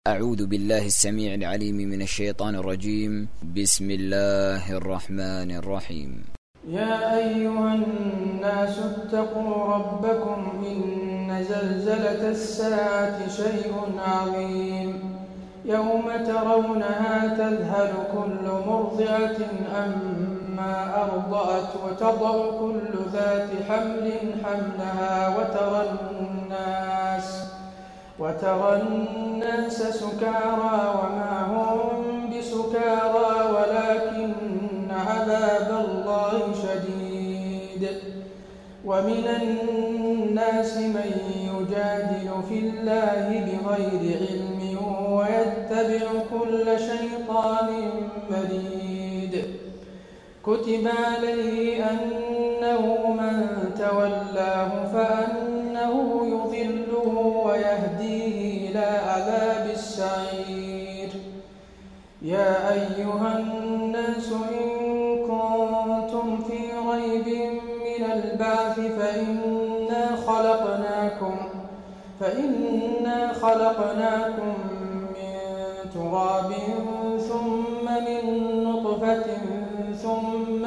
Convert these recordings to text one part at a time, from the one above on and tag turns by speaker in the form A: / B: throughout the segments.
A: أعوذ بالله السميع العليم من الشيطان الرجيم. بسم الله الرحمن الرحيم.
B: يا أيها الناس اتقوا ربكم إن زلزلة الساعة شيء عظيم يوم ترونها تذهل كل مرضعة عما أرضعت وتضع كل ذات حمل حملها وترى الناس سكارى وما هم بسكارى ولكن عذاب الله شديد. ومن الناس من يجادل في الله بغير علم ويتبع كل شيطان مريد. كتب عليه أنه من تولاه فأنه يضله ويهديه إلى عذاب السعير. يا أيها الناس إن كنتم في ريب من البعث فإنا خلقناكم من تراب ثم من نطفة ثم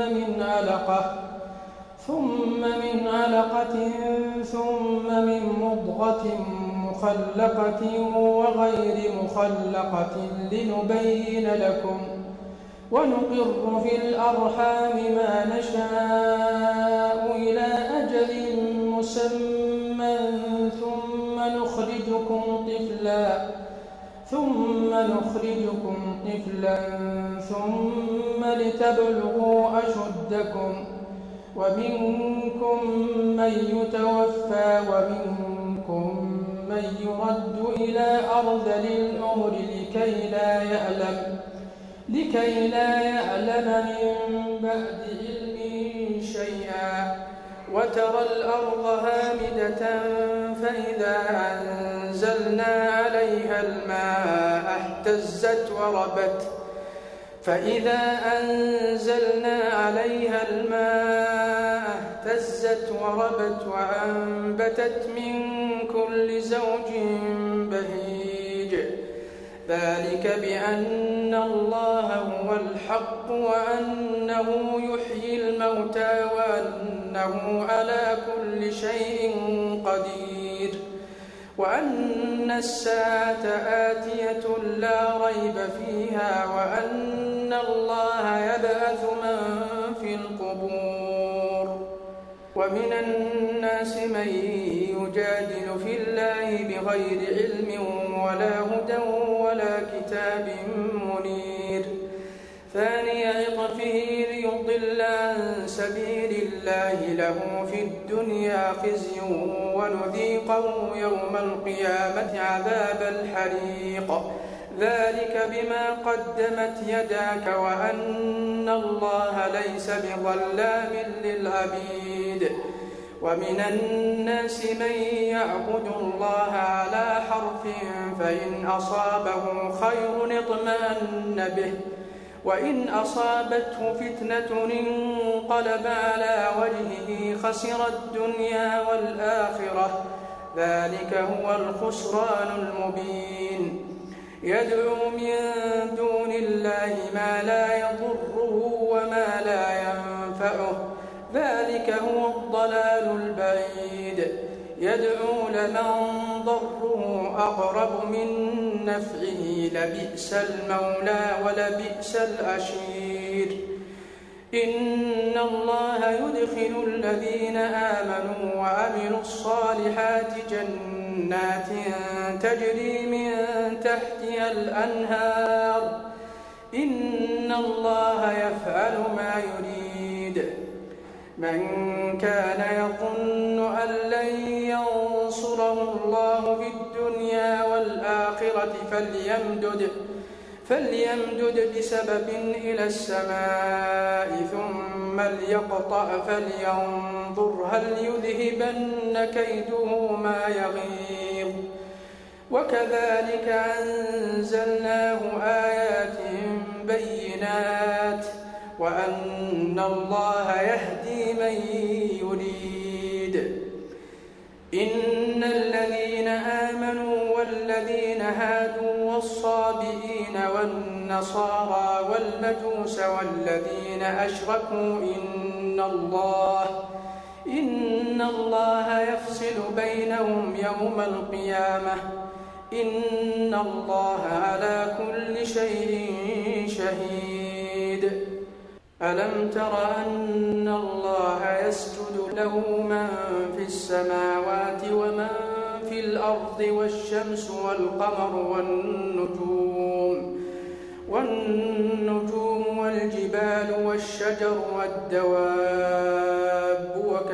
B: من علقة ثم من مضغة مخلقة وغير مخلقة لنبين لكم ونقر في الأرحام ما نشاء إلى أجل مسمى ثم نخرجكم طفلا ثم لتبلغوا أشدكم ومنكم من يتوفى ومنكم من يرد إلى أرذل العمر لكي لا يعلم من بعد علم شيئا. وترى الأرض هامدة فإذا أنزلنا عليها الماء اهتزت وربت وأنبتت من كل زوج بهيج. ذلك بأن الله هو الحق وأنه يحيي الموتى وأنه على كل شيء قدير وأن الساعة آتية لا ريب فيها وأن الله يبعث من في القبور. ومن الناس من يجادل في الله بغير علم ولا هدى ولا كتاب منير. ثاني عطفه ليضل عن سبيل الله له في الدنيا خزي ونذيقه يوم القيامة عذاب الحريق. ذلك بما قدمت يداك وأن الله ليس بظلام للعبيد. ومن الناس من يعبد الله على حرف فإن أصابه خير اطمأن به وإن أصابته فتنة انقلب على وجهه خسر الدنيا والآخرة. ذلك هو الخسران المبين. يدعو من دون الله ما لا يضره وما لا ينفعه. ذلك هو الضلال البعيد. يدعو لمن ضره أقرب من نفعه لبئس المولى ولبئس العشير. إن الله يدخل الذين آمنوا وعملوا الصالحات جنات تجري من تحتها الأنهار. إن الله يفعل ما يريد. من كان يظن أن لن ينصره الله في الدنيا والآخرة فليمدد بسبب إلى السماء ثم ليقطع فلينظر هل يذهبن كيده ما يغيظ. وكذلك أنزلناه آيات بينات وأن الله يهدي من يريد. إن الذين آمنوا والذين هادوا والصابئين والنصارى والمجوس والذين أشركوا إن الله يفصل بينهم يوم القيامة إن الله على كل شيء شهيد. ألم تر أن الله يسجد له من في السماوات ومن في الأرض والشمس والقمر والنجوم والجبال والشجر والدواب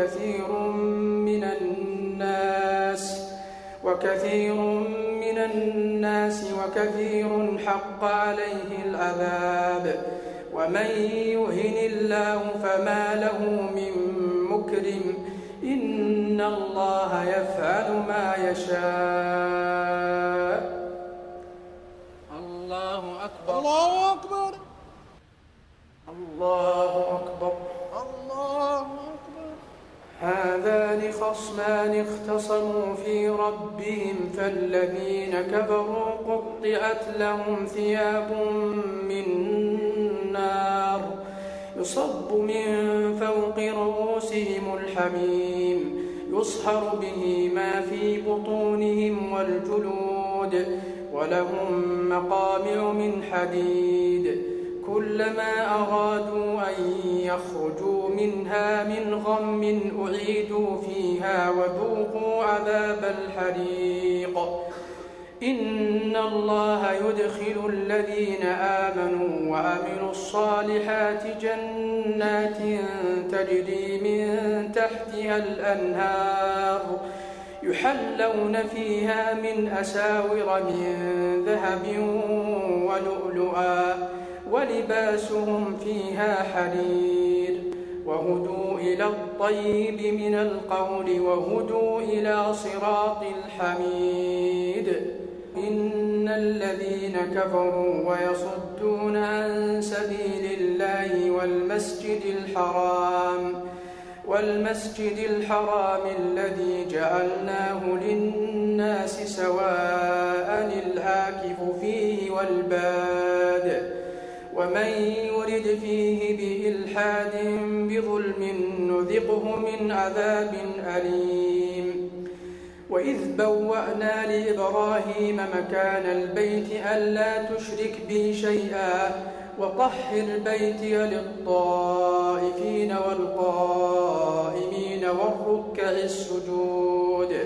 B: وكثير حق عليه العذاب ومن يهن الله فما له من مكرم إن الله يفعل ما يشاء. الله أكبر
C: الله أكبر
B: الله أكبر
C: الله أكبر.
B: هذان خصمان اختصموا في ربهم فالذين كفروا قطعت لهم ثياب من نار يصب من فوق رؤوسهم الحميم يصهر به ما في بطونهم والجلود ولهم مقامع من حديد كلما أرادوا أن يخرجوا منها من غم أعيدوا فيها وذوقوا عذاب الحريق. إن الله يدخل الذين آمنوا وعملوا الصالحات جنات تجري من تحتها الأنهار يحلون فيها من أساور من ذهب ولؤلؤا ولباسهم فيها حرير وهدوا إلى الطيب من القول وهدوا إلى صراط الحميد. إن الذين كفروا ويصدون عن سبيل الله والمسجد الحرام الذي جعلناه للناس سواء العاكف فيه والباد ومن يرد فيه بإلحاد بظلم نذقه من عذاب أليم. وإذ بوأنا لإبراهيم مكان البيت ألا تشرك بي شيئا وطهر بيتي للطائفين والقائمين والركع السجود.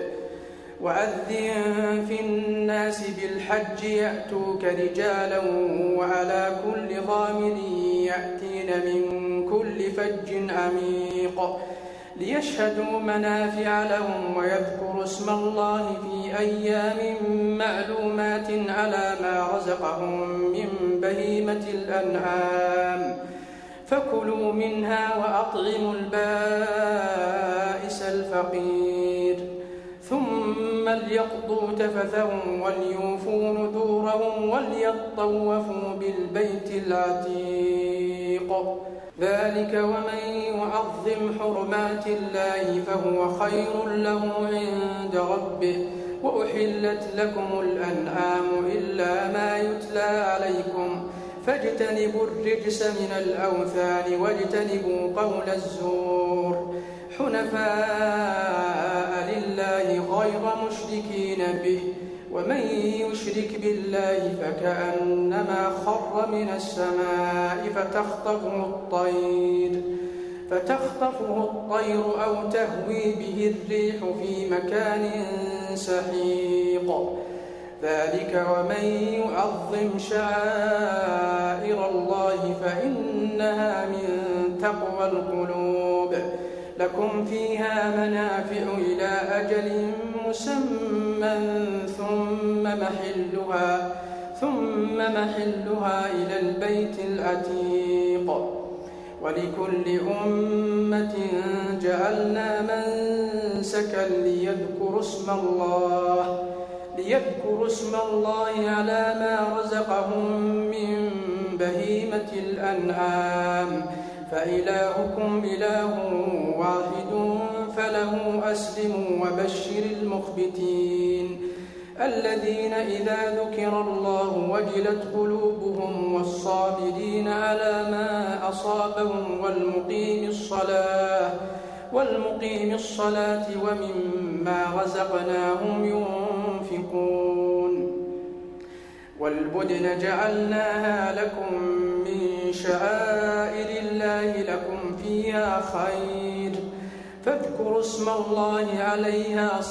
B: وأذن في الناس بالحج يأتوك رجالا وعلى كل ضامر يأتين من كل فج عميق ليشهدوا منافع لهم ويذكروا اسم الله في أيام معلومات على ما رزقهم من بهيمة الأنعام فكلوا منها وأطعموا البائس الفقير ثم ليقضوا تفثهم وليوفوا نذورهم وليطوفوا بالبيت العتيق. ذلك ومن يعظم حرمات الله فهو خير له عند ربه. وأحلت لكم الأنعام إلا ما يتلى عليكم فاجتنبوا الرجس من الأوثان واجتنبوا قول الزور حنفاء لله غير مشركين به ومن يشرك بالله فكأنما خر من السماء فتخطفه الطير أو تهوي به الريح في مكان سحيق. ذلك ومن يعظم شعائر الله فإنها من تقوى القلوب. لكم فيها منافع إلى أجل مسمى ثم محلها إلى البيت العتيق. ولكل أمة جعلنا منسكا ليذكروا اسم الله على ما رزقهم من بهيمة الأنعام فإلهكم إله واحد فله أسلموا وبشر المخبتين الذين إذا ذكر الله وجلت قلوبهم والصابرين على ما أصابهم والمقيم الصلاة ومما رزقناهم ينفقون والبدن جعلناها لكم من شعائر الله لكم فيها خير فاذكروا اسم الله عليها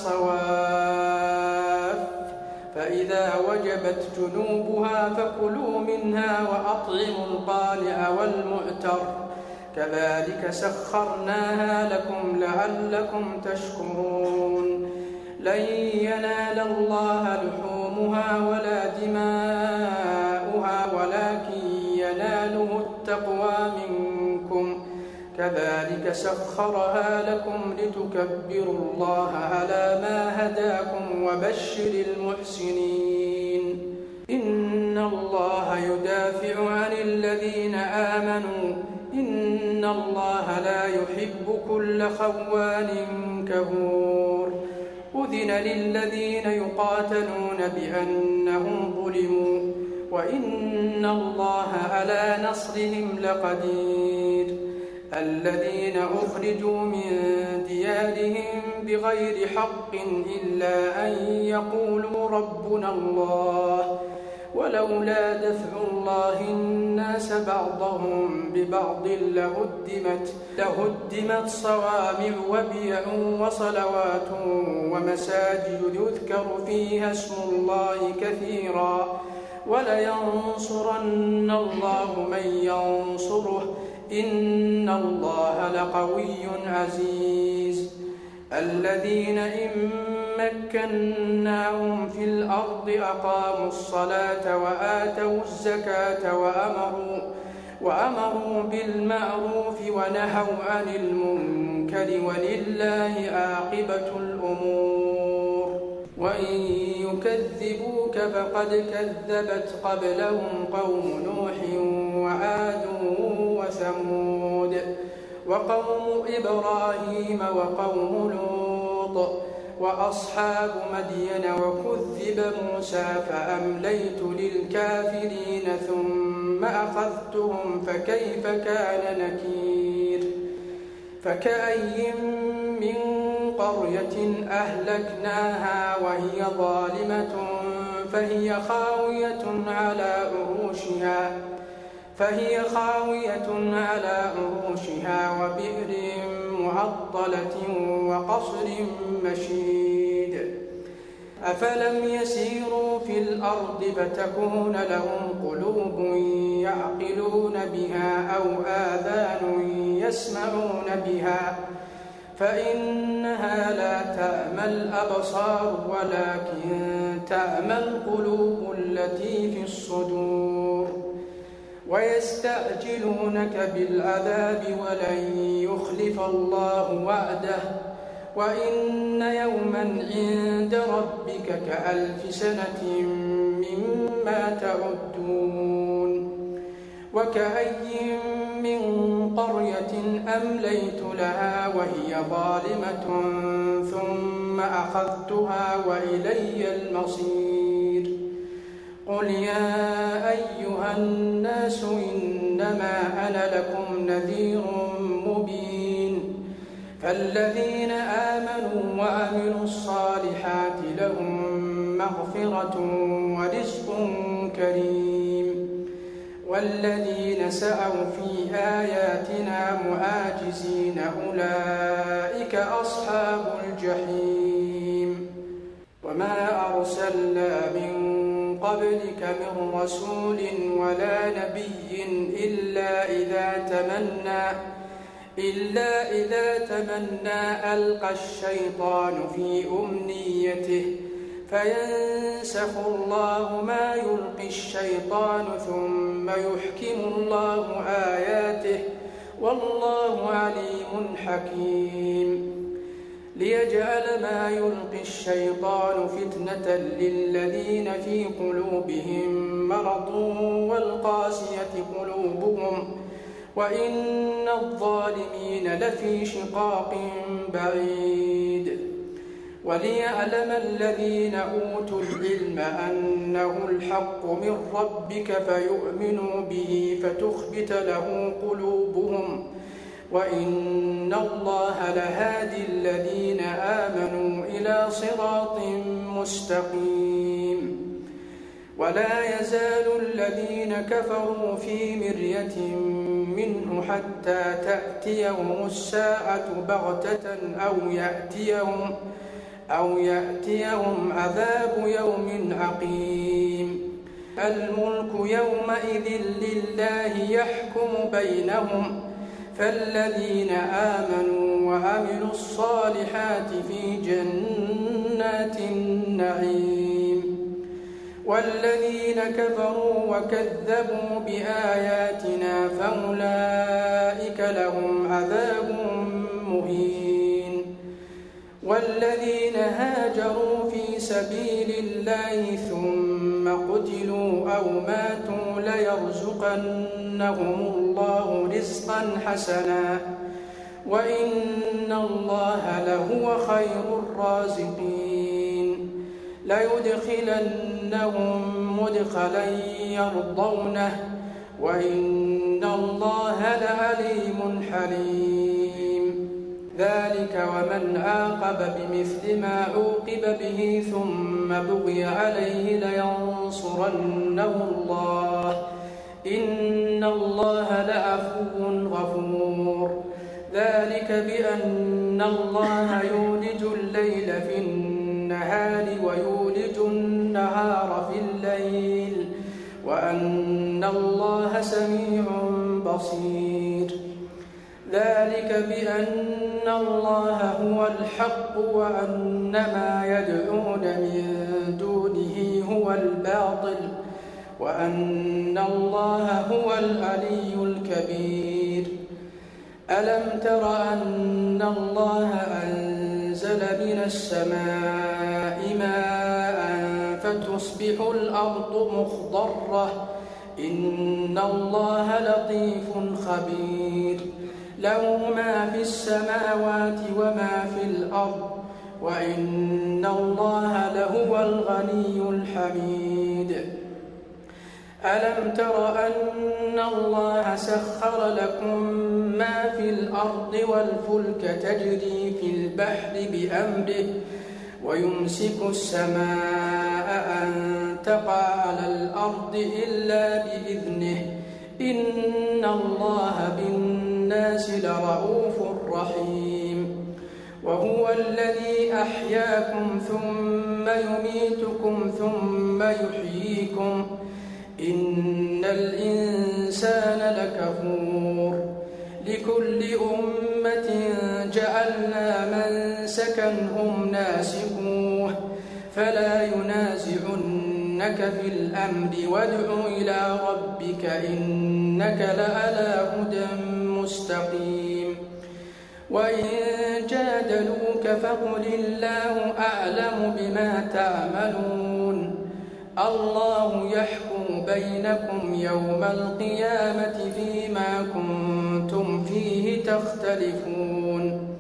B: صواف فإذا وجبت جنوبها فكلوا منها وأطعموا القانع والمعتر كذلك سخرناها لكم لعلكم تشكرون لن ينال الله لحومها ولا دماؤها ولكن يناله التقوى منكم كذلك سخرها لكم لتكبروا الله على ما هداكم وبشر المحسنين إن الله يدافع عن الذين آمنوا إن الله لا يحب كل خوان كفور أذن للذين يقاتلون بأنهم ظلموا وإن الله على نصرهم لقدير الذين أخرجوا من ديارهم بغير حق إلا أن يقولوا ربنا الله ولولا دفع الله الناس بعضهم ببعض لهدمت صوامع وبيع وصلوات ومساجد يذكر فيها اسم الله كثيرا ولينصرن الله من ينصره إن الله لقوي عزيز الذين إن مكناهم في الأرض أقاموا الصلاة وآتوا الزكاة وأمروا بالمعروف ونهوا عن المنكر ولله عاقبة الأمور وإن يكذبوك فقد كذبت قبلهم قوم نوح وعاد وثمود وقوم إبراهيم وقوم لوط وأصحاب مدين وكذب موسى فأمليت للكافرين ثم أخذتهم فكيف كان نكير فكأي من قرية أهلكناها وهي ظالمة فهي خاوية على عروشها وبئر معطلة وقصر مشيد أفلم يسيروا في الأرض فتكون لهم قلوب يعقلون بها أو آذان يسمعون بها فإنها لا تأمى الأبصار ولكن تأمى القلوب التي في الصدور ويستعجلونك بالعذاب ولن يخلف الله وعده وإن يوما عند ربك كألف سنة مما تعدون وكأي من قرية أمليت لها وهي ظالمة ثم أخذتها وإلي المصير قل يا أيها الناس إنما أنا لكم نذير مبين فالذين آمنوا وعملوا الصالحات لهم مغفرة ورزق كريم والذين سعوا في آياتنا معاجزين أولئك أصحاب الجحيم وما أرسلنا من قبلك من رسول ولا نبي إلا إذا تمنى ألقى الشيطان في أمنيته فينسخ الله ما يلقي الشيطان ثم يحكم الله آياته والله عليم حكيم ليجعل ما يلقي الشيطان فتنة للذين في قلوبهم مرض والقاسية قلوبهم وإن الظالمين لفي شقاق بعيد وليعلم الذين أوتوا العلم أنه الحق من ربك فيؤمنوا به فتخبت له قلوبهم وإن الله لهادي الذين آمنوا إلى صراط مستقيم. ولا يزال الذين كفروا في مرية منه حتى تأتيهم الساعة بغتة أو يأتيهم عذاب يوم عقيم. الملك يومئذ لله يحكم بينهم فالذين آمنوا وعملوا الصالحات في جنات النعيم والذين كفروا وكذبوا بآياتنا فأولئك لهم عذاب مهين. والذين هاجروا في سبيل الله ثم قتلوا أو ماتوا ليرزقنهم الله رزقا حسنا وإن الله لهو خير الرازقين. ليدخلنهم مدخلا يرضونه وإن الله لعليم حليم. ذلك ومن عاقب بمثل ما عوقب به ثم بغي عليه لينصرنه الله إن الله لعفو غفور. ذلك بأن الله يولج الليل في النهار ويولج النهار في الليل وأن الله سميع بصير. ذلك بأن الله هو الحق وأن ما يدعون من دونه هو الباطل وأن الله هو العلي الكبير. ألم تر أن الله أنزل من السماء ماء فتصبح الأرض مخضرة إن الله لطيف خبير. له ما في السماوات وما في الأرض وإن الله لهو الغني الحميد. ألم تر أن الله سخر لكم ما في الأرض والفلك تجري في البحر بأمره ويمسك السماء أن تقع على الأرض إلا بإذنه إن الله بالناس لرؤوف رحيم. وهو الذي أحياكم ثم يميتكم ثم يحييكم إن الإنسان لكفور. لكل أمة جعلنا منسكا هم ناسكوه فلا ينازعنك في الأمر وادع إلى ربك إنك لعلى هدى مستقيم. وإن جادلوك فقل الله أعلم بما تعملون الله يحكم بينكم يوم القيامة فيما كنتم فيه تختلفون.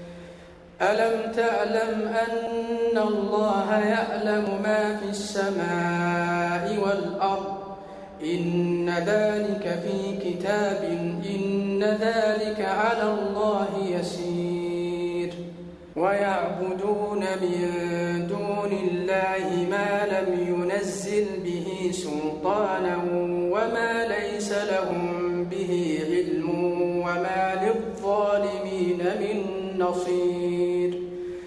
B: ألم تعلم أن الله يعلم ما في السماء والأرض إن ذلك في كتاب إن ذلك على الله يسير. ويعبدون من دون الله ما لم ينزل به سلطانا وما ليس لهم به علم وما للظالمين من نصير.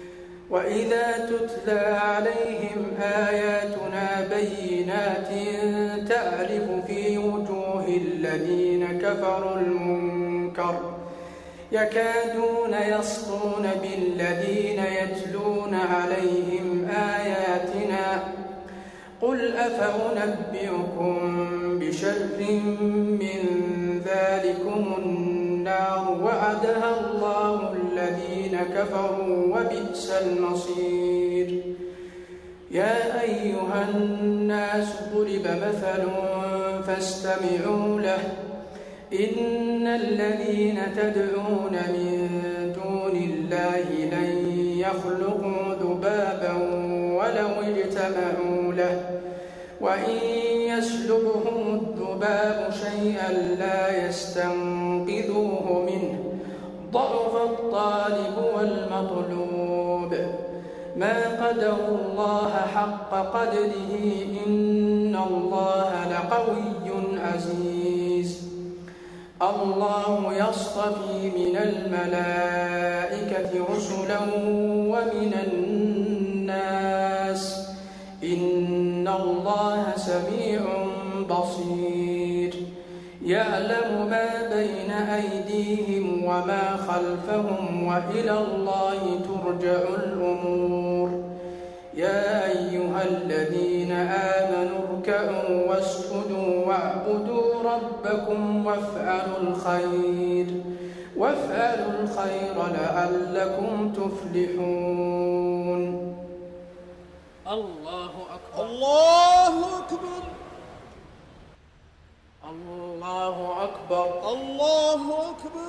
B: وإذا تتلى عليهم آياتنا بينات تعرف في وجوه الذين كفروا المنكر يكادون يسطون بالذين يتلون عليهم آياتنا قل أفأنبئكم بشر من ذلكم النار وعدها الله الذين كفروا وبئس المصير. يا أيها الناس ضرب مثل فاستمعوا له إن الذين تدعون من دون الله لن يخلقوا ذبابا ولو اجتمعوا له وإن يسلبهم الذباب شيئا لا يستنقذوه منه ضعف الطالب والمطلوب ما قدروا الله حق قدره إن الله لقوي عزيز الله يصطفي من الملائكة رسلا ومن الناس إن الله سميع بصير يعلم ما بين أيديهم وما خلفهم وإلى الله ترجع الأمور يا أيها الذين آمنوا اركعوا واسجدوا واعبدوا ربكم وافعلوا الخير لعلكم تفلحون الله أكبر
C: الله أكبر
B: الله أكبر
C: الله أكبر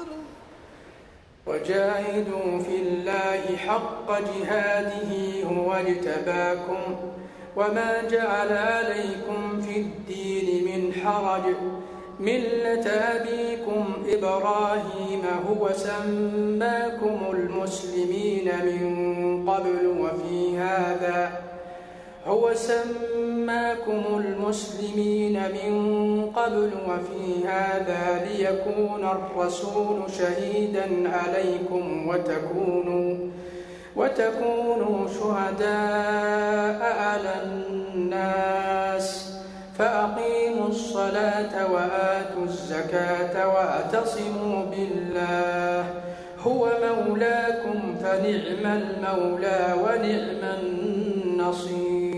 B: وجاهدوا في الله حق جهاده هو اجتباكم وما جعل عليكم في الدين من حرج ملة أبيكم إبراهيم هو سماكم المسلمين من قبل وفي هذا ليكون الرسول شهيدا عليكم وتكونوا شهداء على الناس فأقيموا الصلاة وآتوا الزكاة واعتصموا بالله هو مولاكم فنعم المولى ونعم النصير